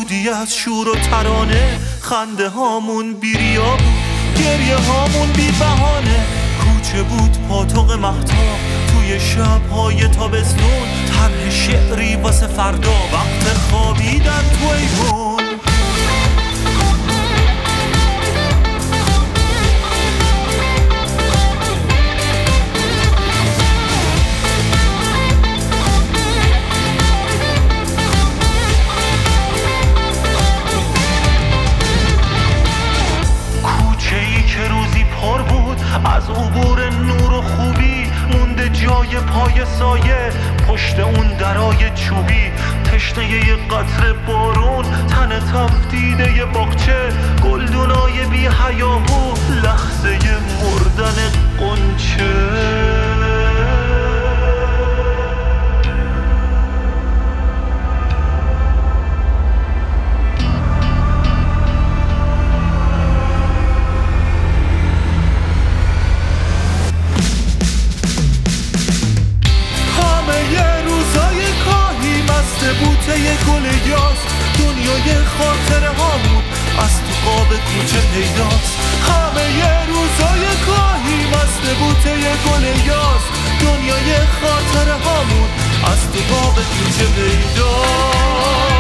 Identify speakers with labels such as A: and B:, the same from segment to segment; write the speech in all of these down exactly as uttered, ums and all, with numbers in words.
A: بودی از شور و ترانه، خنده هامون بیریا بود، گریه هامون بی بهانه. کوچه بود پاتوق مهتاب توی شب‌های تابستون، طرح شعری واسه فردا وقت خوابیدن تو ایوون. از عبور نور و خوبی مونده جای پای سایه پشت اون درای چوبی. تشنه یه قطره بارون، تن تفدیده یه باغچه، گلدونای بی حیاهو، لحظه مردن قنچه. بوته یه گل یاس، دنیای خاطره هامون از تو قاب کوچه پیداست. همه یه روزای کاهی مست بوته یه گل یاس، دنیای خاطره هامون از تو قاب کوچه پیداست.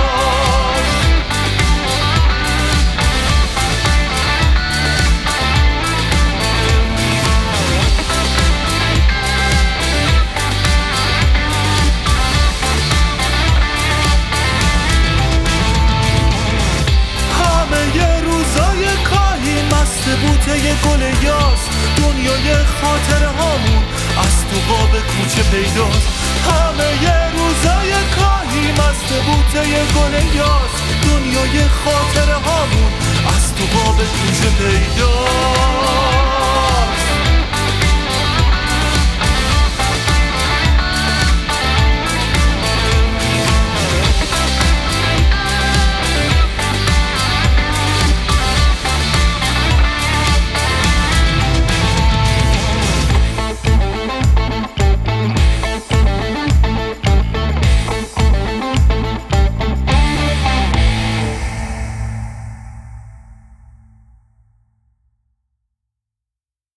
A: بوته یه گل یاس، دنیای خاطره هامون از تو قاب کوچه پیداست. همه یه روزای کاهی مست بوته یه گل یاس، دنیای خاطره هامون از تو قاب کوچه پیداست.